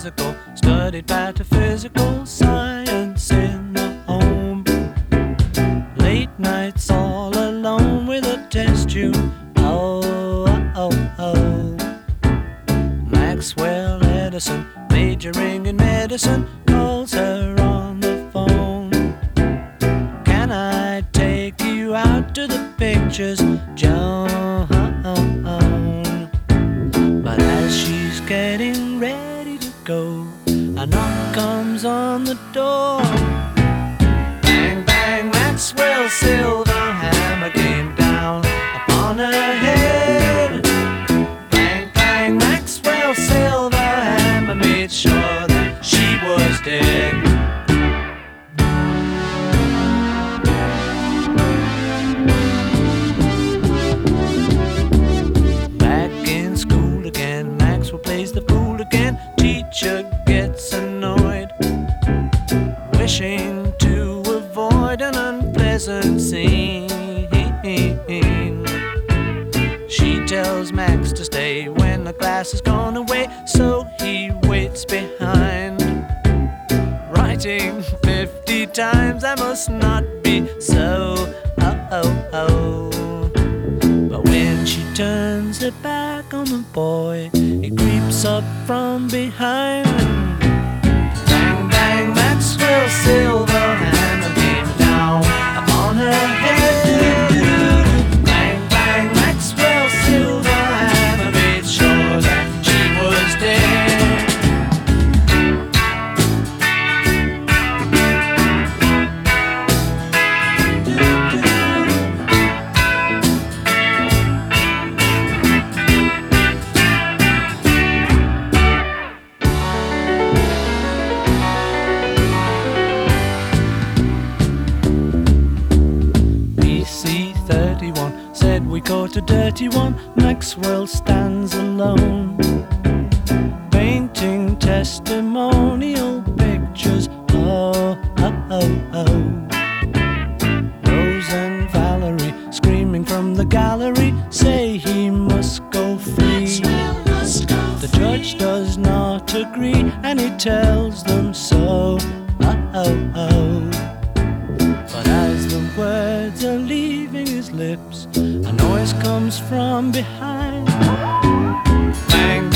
physical, studied metaphysical science in the home. Late nights all alone with a test tube. Oh, oh, oh. Maxwell Edison, majoring in medicine, calls her on the phone. Can I take you out to the pictures, Joan? But as she's getting ready to go, a knock comes on the door. Bang, bang, Maxwell Silverhammer came down upon her head. Bang, bang, Maxwell Silverhammer made sure that she was dead. Plays the fool again. Teacher gets annoyed, wishing to avoid an unpleasant scene. She tells Max to stay when the class has gone away, so he waits behind, writing 50 times, I must not be so. Oh, oh, oh. But when she turns her back on the boy, he creeps up from behind. Bang, bang, Maxwell Silverhammer came down upon her head. Bang, bang, Maxwell Silverhammer made sure that she was dead. Said we caught a dirty one. Maxwell stands alone, painting testimonial pictures. Oh, oh, oh, oh. Rose and Valerie screaming from the gallery say he must go free. The judge does not agree and he tells them so. Oh, oh, oh. But as the words are leaving his lips, a noise comes from behind. Bang,